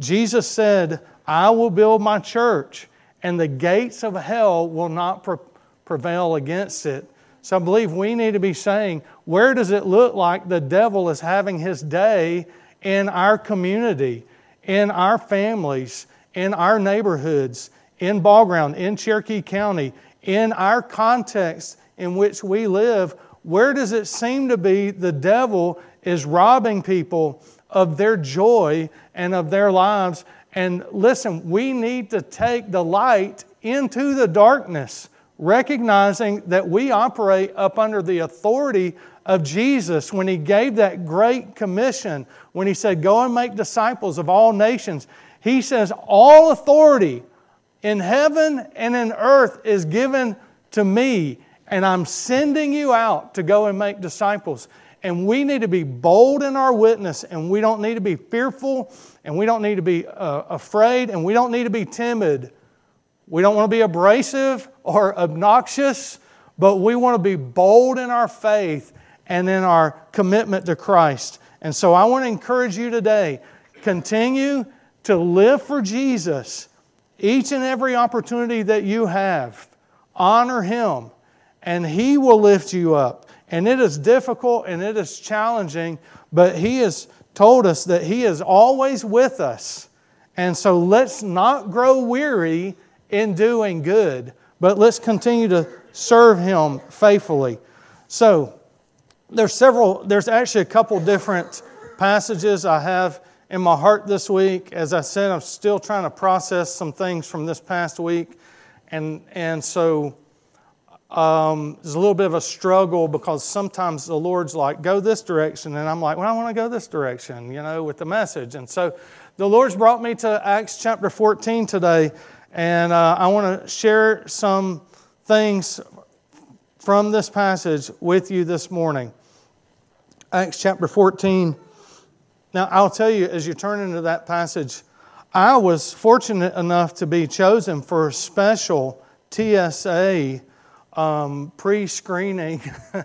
Jesus said, I will build my church, and the gates of hell will not prevail against it. So I believe we need to be saying, where does it look like the devil is having his day in our community, in our families, in our neighborhoods, in Ball Ground, in Cherokee County, in our context in which we live? Where does it seem to be the devil is robbing people of their joy and of their lives? And listen, we need to take the light into the darkness, recognizing that we operate up under the authority of Jesus. When He gave that great commission, when He said, go and make disciples of all nations, He says, all authority in heaven and in earth is given to me, and I'm sending you out to go and make disciples. And we need to be bold in our witness, and we don't need to be fearful, and we don't need to be afraid, and we don't need to be timid. We don't want to be abrasive or obnoxious, but we want to be bold in our faith and in our commitment to Christ. And so I want to encourage you today, continue to live for Jesus each and every opportunity that you have. Honor Him, and He will lift you up. And it is difficult and it is challenging, but He has told us that He is always with us. And so let's not grow weary in doing good, but let's continue to serve Him faithfully. So there's actually a couple different passages I have in my heart this week. As I said, I'm still trying to process some things from this past week. And so there's a little bit of a struggle, because sometimes the Lord's like, go this direction. And I'm like, well, I want to go this direction, with the message. And so the Lord's brought me to Acts chapter 14 today. And I want to share some things from this passage with you this morning. Acts chapter 14. Now, I'll tell you, as you turn into that passage, I was fortunate enough to be chosen for a special TSA pre-screening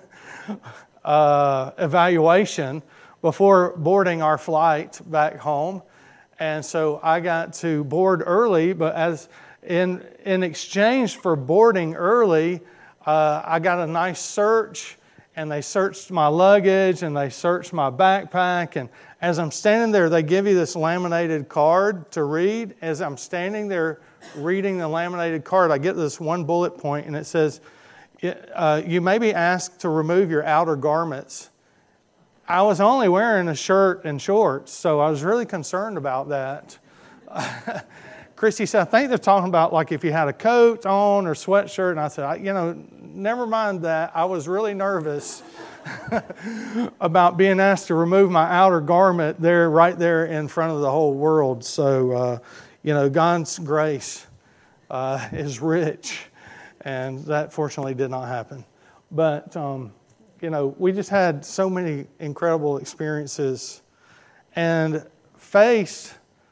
evaluation before boarding our flight back home. And so I got to board early, but as in exchange for boarding early, I got a nice search, and they searched my luggage and they searched my backpack. And as I'm standing there, they give you this laminated card to read. As I'm standing there reading the laminated card, I get this one bullet point, and it says, you may be asked to remove your outer garments. I was only wearing a shirt and shorts, so I was really concerned about that. Christy said, I think they're talking about like if you had a coat on or sweatshirt. And I said, never mind that. I was really nervous about being asked to remove my outer garment right there in front of the whole world. So, God's grace is rich, and that fortunately did not happen. But, we just had so many incredible experiences and faced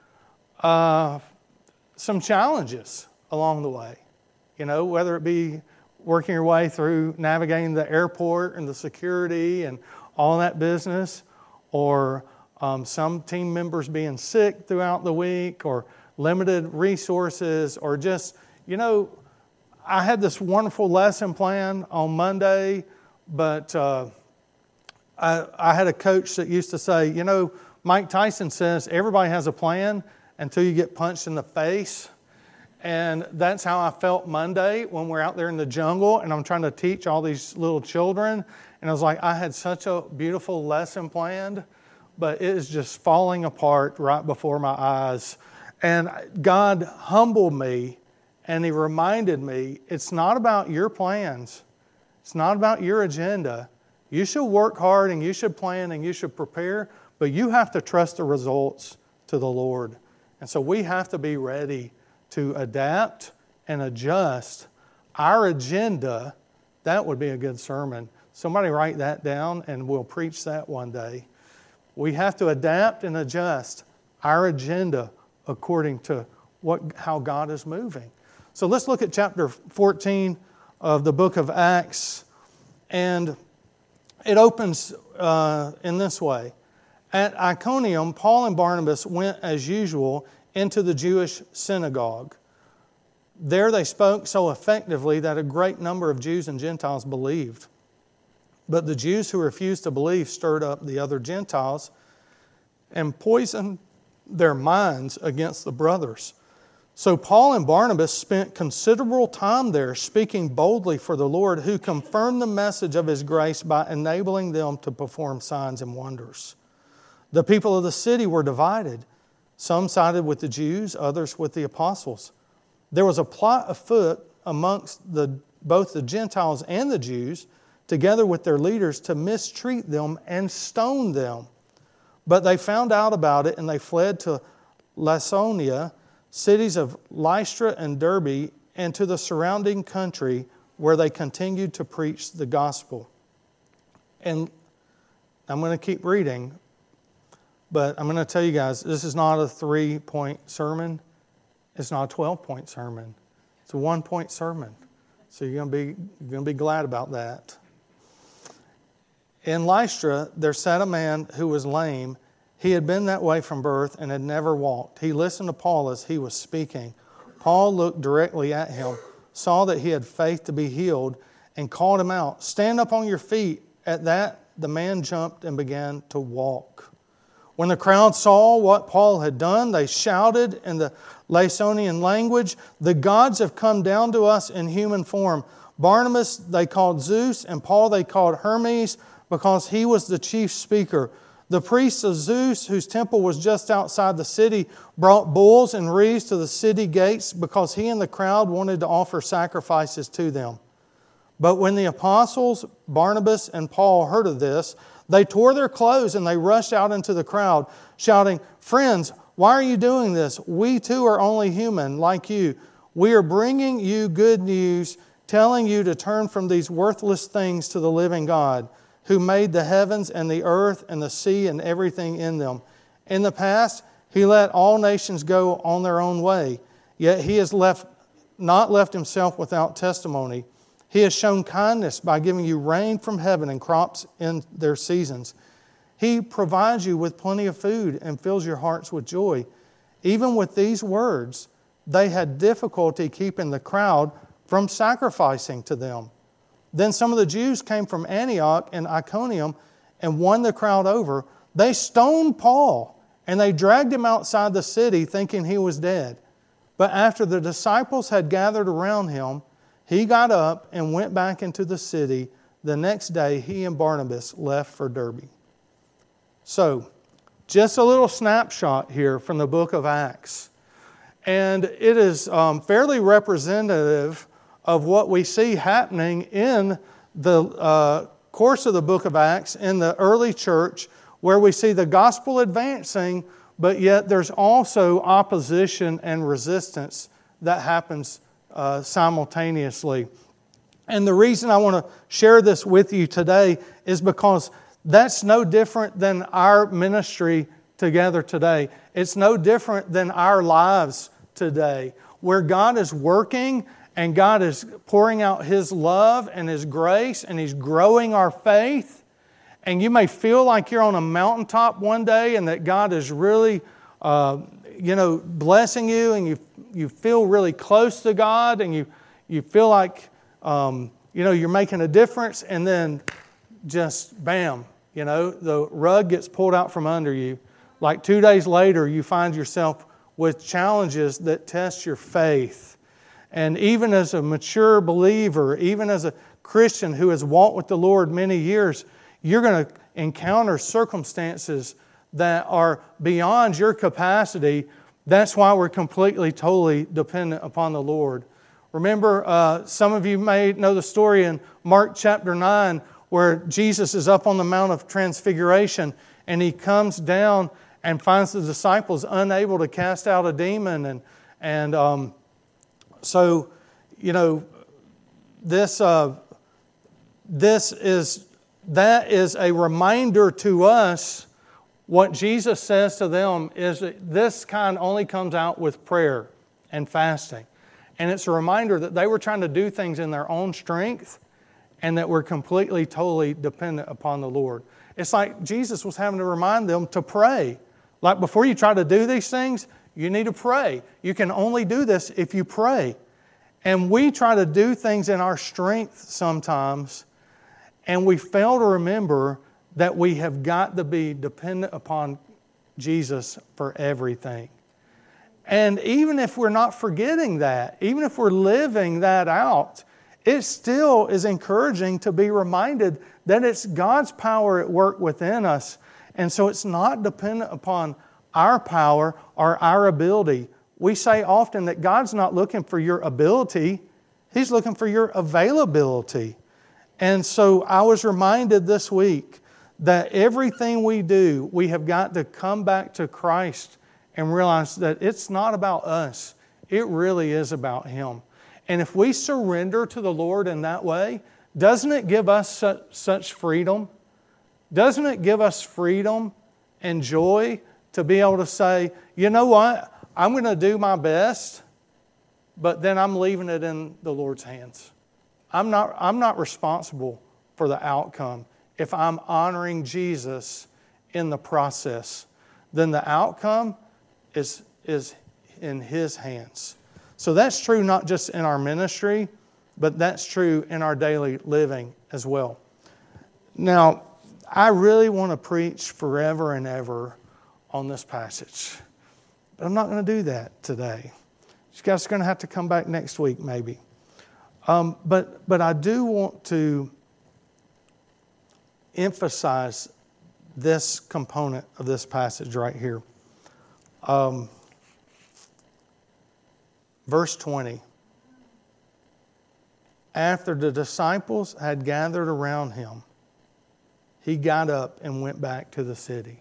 some challenges along the way. Whether it be working your way through navigating the airport and the security and all that business, or some team members being sick throughout the week, or limited resources, or just, I had this wonderful lesson plan on Monday, but I had a coach that used to say, Mike Tyson says everybody has a plan until you get punched in the face. And that's how I felt Monday when we're out there in the jungle and I'm trying to teach all these little children. And I was like, I had such a beautiful lesson planned, but it is just falling apart right before my eyes. And God humbled me, and He reminded me, it's not about your plans. It's not about your agenda. You should work hard and you should plan and you should prepare, but you have to trust the results to the Lord. And so we have to be ready to adapt and adjust our agenda. That would be a good sermon. Somebody write that down and we'll preach that one day. We have to adapt and adjust our agenda according to how God is moving. So let's look at chapter 14 of the book of Acts. And it opens in this way. At Iconium, Paul and Barnabas went as usual into the Jewish synagogue. There they spoke so effectively that a great number of Jews and Gentiles believed. But the Jews who refused to believe stirred up the other Gentiles and poisoned their minds against the brothers. So Paul and Barnabas spent considerable time there speaking boldly for the Lord, who confirmed the message of His grace by enabling them to perform signs and wonders. The people of the city were divided. Some sided with the Jews, others with the apostles. There was a plot afoot amongst both the Gentiles and the Jews, together with their leaders, to mistreat them and stone them. But they found out about it, and they fled to Lycaonia, cities of Lystra and Derbe, and to the surrounding country, where they continued to preach the gospel. And I'm going to keep reading, but I'm going to tell you guys, this is not a 3-point sermon. It's not a 12-point sermon. It's a 1-point sermon. So you're going to be glad about that. In Lystra, there sat a man who was lame. He had been that way from birth and had never walked. He listened to Paul as he was speaking. Paul looked directly at him, saw that he had faith to be healed, and called him out, "Stand up on your feet." At that, the man jumped and began to walk. When the crowd saw what Paul had done, they shouted in the Lycaonian language, "The gods have come down to us in human form." Barnabas they called Zeus, and Paul they called Hermes, because he was the chief speaker. The priests of Zeus, whose temple was just outside the city, brought bulls and wreaths to the city gates because he and the crowd wanted to offer sacrifices to them. But when the apostles, Barnabas and Paul, heard of this, they tore their clothes and they rushed out into the crowd, shouting, "Friends, why are you doing this? We too are only human, like you. We are bringing you good news, telling you to turn from these worthless things to the living God, who made the heavens and the earth and the sea and everything in them. In the past, He let all nations go on their own way, yet He has not left Himself without testimony. He has shown kindness by giving you rain from heaven and crops in their seasons. He provides you with plenty of food and fills your hearts with joy." Even with these words, they had difficulty keeping the crowd from sacrificing to them. Then some of the Jews came from Antioch and Iconium and won the crowd over. They stoned Paul and they dragged him outside the city thinking he was dead. But after the disciples had gathered around him, he got up and went back into the city. The next day he and Barnabas left for Derbe. So, just a little snapshot here from the book of Acts. And it is fairly representative of what we see happening in the course of the book of Acts in the early church, where we see the gospel advancing, but yet there's also opposition and resistance that happens simultaneously. And the reason I want to share this with you today is because that's no different than our ministry together today. It's no different than our lives today, where God is working and God is pouring out His love and His grace, and He's growing our faith. And you may feel like you're on a mountaintop one day and that God is really, blessing you, and you feel really close to God, and you feel like, you're making a difference, and then just bam, the rug gets pulled out from under you. Like 2 days later, you find yourself with challenges that test your faith. And even as a mature believer, even as a Christian who has walked with the Lord many years, you're going to encounter circumstances that are beyond your capacity. That's why we're completely, totally dependent upon the Lord. Remember, some of you may know the story in Mark chapter 9, where Jesus is up on the Mount of Transfiguration, and He comes down and finds the disciples unable to cast out a demon. So, that is a reminder to us. What Jesus says to them is that this kind only comes out with prayer and fasting. And it's a reminder that they were trying to do things in their own strength, and that we're completely, totally dependent upon the Lord. It's like Jesus was having to remind them to pray. Like before you try to do these things, you need to pray. You can only do this if you pray. And we try to do things in our strength sometimes, and we fail to remember that we have got to be dependent upon Jesus for everything. And even if we're not forgetting that, even if we're living that out, it still is encouraging to be reminded that it's God's power at work within us. And so it's not dependent upon our power or our ability. We say often that God's not looking for your ability, He's looking for your availability. And so I was reminded this week that everything we do, we have got to come back to Christ and realize that it's not about us. It really is about Him. And if we surrender to the Lord in that way, doesn't it give us such freedom? Doesn't it give us freedom and joy to be able to say, you know what, I'm going to do my best, but then I'm leaving it in the Lord's hands. I'm not responsible for the outcome. If I'm honoring Jesus in the process, then the outcome is in His hands. So that's true not just in our ministry, but that's true in our daily living as well. Now, I really want to preach forever and ever on this passage, but I'm not going to do that today. You guys are going to have to come back next week maybe. But I do want to emphasize this component of this passage right here. Verse 20. After the disciples had gathered around Him, He got up and went back to the city.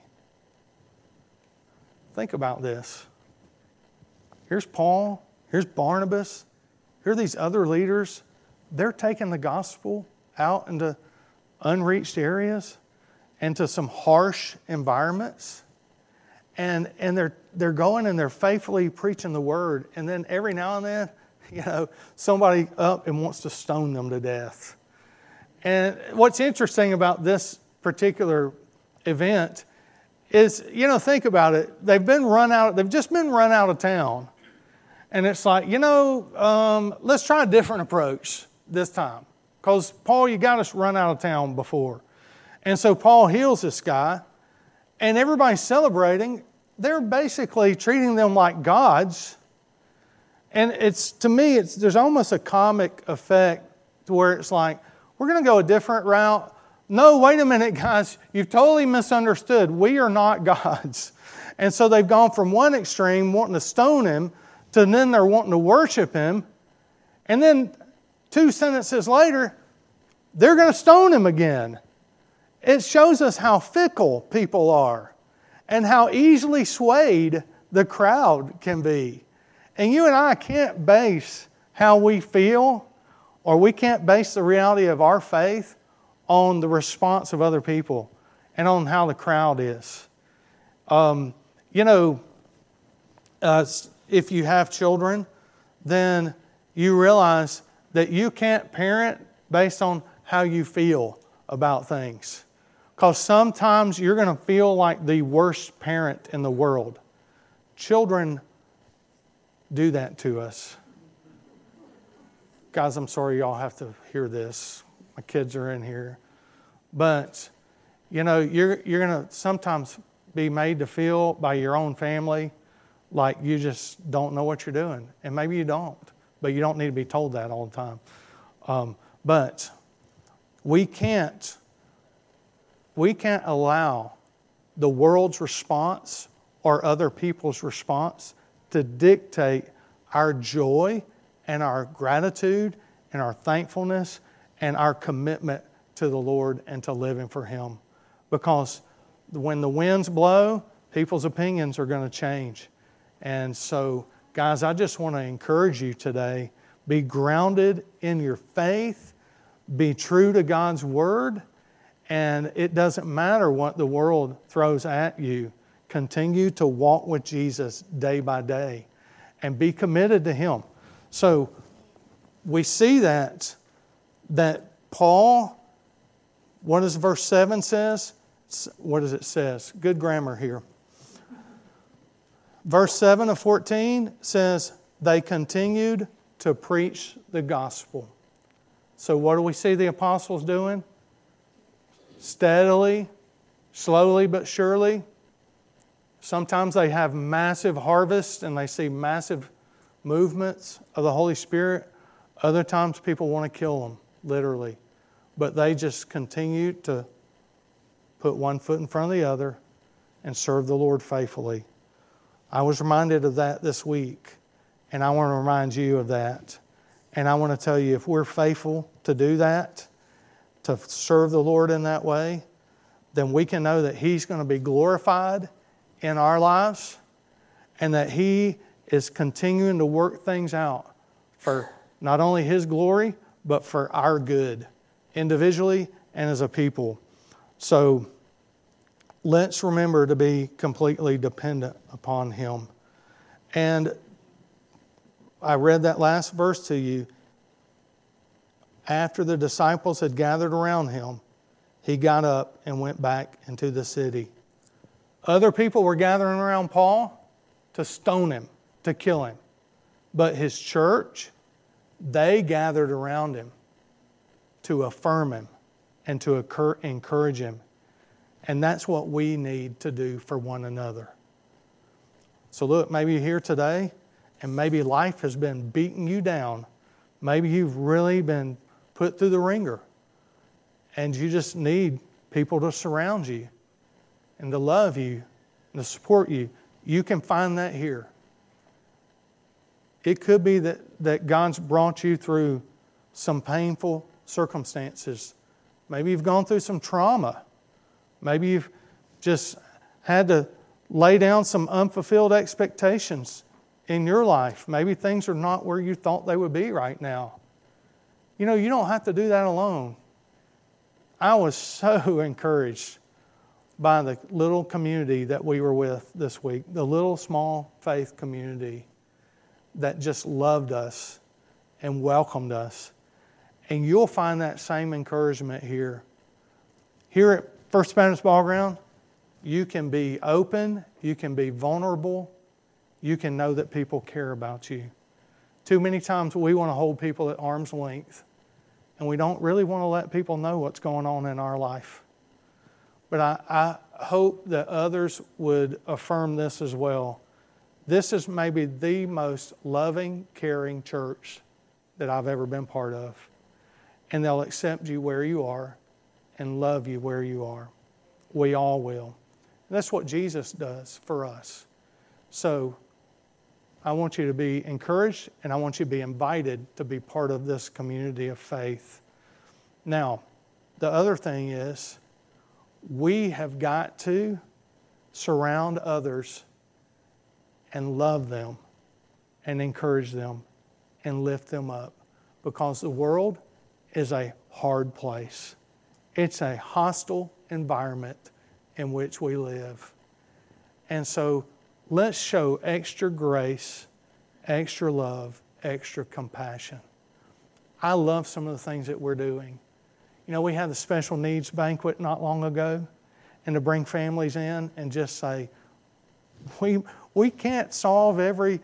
Think about this. Here's Paul, here's Barnabas, here are these other leaders. They're taking the gospel out into unreached areas, into some harsh environments. And they're going and they're faithfully preaching the word. And then every now and then, somebody up and wants to stone them to death. And what's interesting about this particular event is, think about it. They've just been run out of town. And it's like, let's try a different approach this time. Because, Paul, you got us run out of town before. And so Paul heals this guy. And everybody's celebrating. They're basically treating them like gods. And to me, there's almost a comic effect to where it's like, we're going to go a different route. No, wait a minute, guys. You've totally misunderstood. We are not gods. And so they've gone from one extreme, wanting to stone Him, to then they're wanting to worship Him. And then 2 sentences later, they're going to stone Him again. It shows us how fickle people are and how easily swayed the crowd can be. And you and I can't base how we feel, or we can't base the reality of our faith on the response of other people and on how the crowd is. If you have children, then you realize that you can't parent based on how you feel about things. Because sometimes you're going to feel like the worst parent in the world. Children do that to us. Guys, I'm sorry y'all have to hear this. My kids are in here. But, you're going to sometimes be made to feel by your own family like you just don't know what you're doing. And maybe you don't. But you don't need to be told that all the time. But we can't allow the world's response or other people's response to dictate our joy and our gratitude and our thankfulness and our commitment to the Lord and to living for Him. Because when the winds blow, people's opinions are going to change. And so, guys, I just want to encourage you today, be grounded in your faith, be true to God's Word, and it doesn't matter what the world throws at you. Continue to walk with Jesus day by day and be committed to Him. So we see that Paul, what does verse 7 says? what does it says? Good grammar here. Verse 7 of 14 says, they continued to preach the gospel. So what do we see the apostles doing? Steadily, slowly but surely. Sometimes they have massive harvests and they see massive movements of the Holy Spirit. Other times people want to kill them, literally. But they just continue to put one foot in front of the other and serve the Lord faithfully. I was reminded of that this week, and I want to remind you of that. And I want to tell you, if we're faithful to do that, to serve the Lord in that way, then we can know that He's going to be glorified in our lives and that He is continuing to work things out for not only His glory, but for our good, individually and as a people. So let's remember to be completely dependent upon Him. And I read that last verse to you. After the disciples had gathered around Him, He got up and went back into the city. Other people were gathering around Paul to stone him, to kill him. But his church, they gathered around him to affirm him and to encourage him. And that's what we need to do for one another. So look, maybe you're here today and maybe life has been beating you down. Maybe you've really been put through the ringer and you just need people to surround you and to love you and to support you. You can find that here. It could be that God's brought you through some painful circumstances. Maybe you've gone through some trauma. Maybe you've just had to lay down some unfulfilled expectations in your life. Maybe things are not where you thought they would be right now. You know, you don't have to do that alone. I was so encouraged by the little community that we were with this week, the little small faith community that just loved us and welcomed us. And you'll find that same encouragement here. Here at First Baptist Ball Ground, you can be open, you can be vulnerable, you can know that people care about you. Too many times we want to hold people at arm's length, and we don't really want to let people know what's going on in our life. But I hope that others would affirm this as well. This is maybe the most loving, caring church that I've ever been part of. And they'll accept you where you are and love you where you are. We all will. That's what Jesus does for us. So I want you to be encouraged and I want you to be invited to be part of this community of faith. Now, the other thing is we have got to surround others and love them and encourage them and lift them up, because the world is a hard place. It's a hostile environment in which we live. And so let's show extra grace, extra love, extra compassion. I love some of the things that we're doing. You know, we had the special needs banquet not long ago, and to bring families in and just say, we can't solve every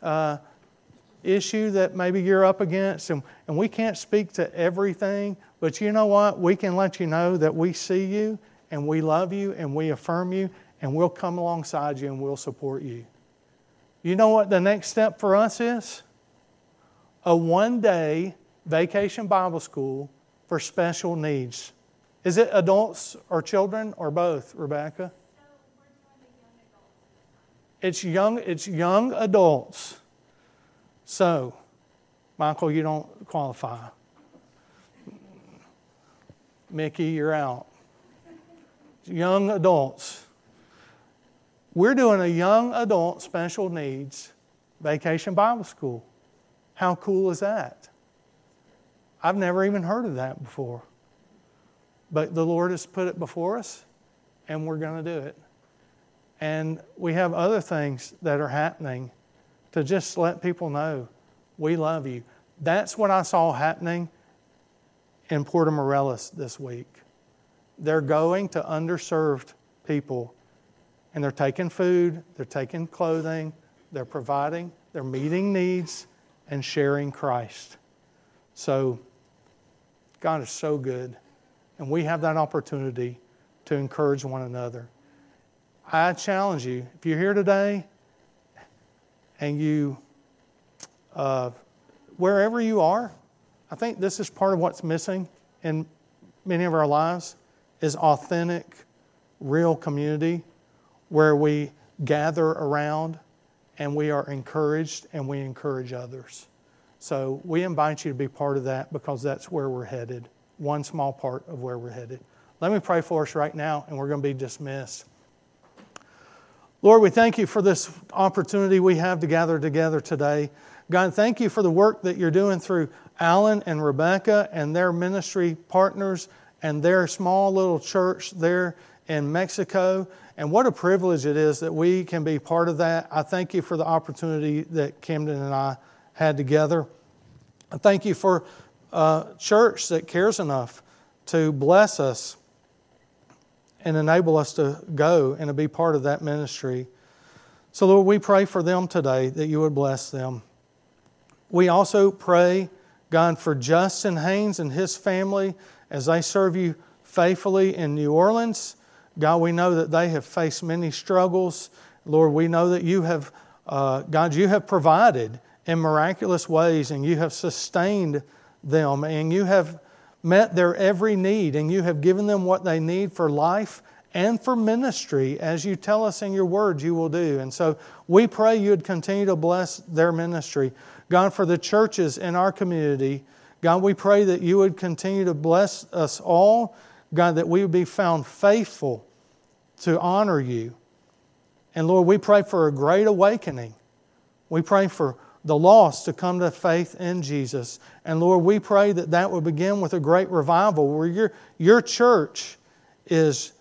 issue that maybe you're up against, and we can't speak to everything, but you know what? We can let you know that we see you, and we love you, and we affirm you, and we'll come alongside you, and we'll support you. You know what the next step for us is? A one-day vacation Bible school for special needs. Is it adults or children or both, Rebecca? It's young adults. So, Michael, you don't qualify. Mickey, you're out. Young adults. We're doing a young adult special needs vacation Bible school. How cool is that? I've never even heard of that before. But the Lord has put it before us, and we're going to do it. And we have other things that are happening to just let people know we love you. That's what I saw happening in Puerto Morelos this week. they're going to underserved people, and they're taking food, they're taking clothing, they're providing, they're meeting needs, and sharing Christ. So, God is so good, and we have that opportunity to encourage one another. I challenge you, if you're here today and you, wherever you are, I think this is part of what's missing in many of our lives is authentic, real community where we gather around and we are encouraged and we encourage others. So we invite you to be part of that because that's where we're headed, one small part of where we're headed. Let me pray for us right now and we're going to be dismissed. Lord, we thank you for this opportunity we have to gather together today. God, thank you for the work that you're doing through Alan and Rebecca and their ministry partners and their small little church there in Mexico. And what a privilege it is that we can be part of that. I thank you for the opportunity that Camden and I had together. I thank you for a church that cares enough to bless us and enable us to go and to be part of that ministry. So Lord, we pray for them today that you would bless them. We also pray, God, for Justin Haynes and his family as they serve you faithfully in New Orleans. God, we know that they have faced many struggles. Lord, we know that you have, God, you have provided in miraculous ways and you have sustained them and you have met their every need and you have given them what they need for life and for ministry as you tell us in your word you will do. And so we pray you would continue to bless their ministry. God, for the churches in our community, God, we pray that you would continue to bless us all. God, that we would be found faithful to honor you. And Lord, we pray for a great awakening. We pray for the lost to come to faith in Jesus. And Lord, we pray that that will begin with a great revival where your church is,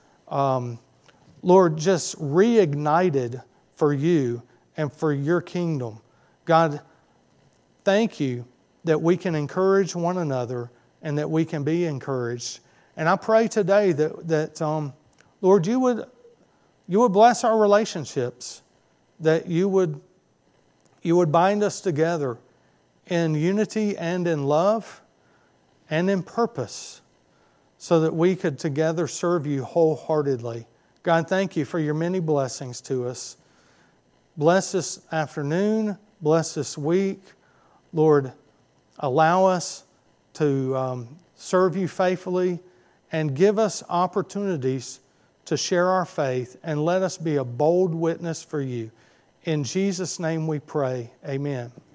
Lord, just reignited for you and for your kingdom. God, thank you that we can encourage one another and that we can be encouraged. And I pray today that Lord, you would bless our relationships, that you would bind us together in unity and in love and in purpose so that we could together serve you wholeheartedly. God, thank you for your many blessings to us. Bless this afternoon. Bless this week. Lord, allow us to serve you faithfully and give us opportunities to share our faith and let us be a bold witness for you. In Jesus' name we pray. Amen.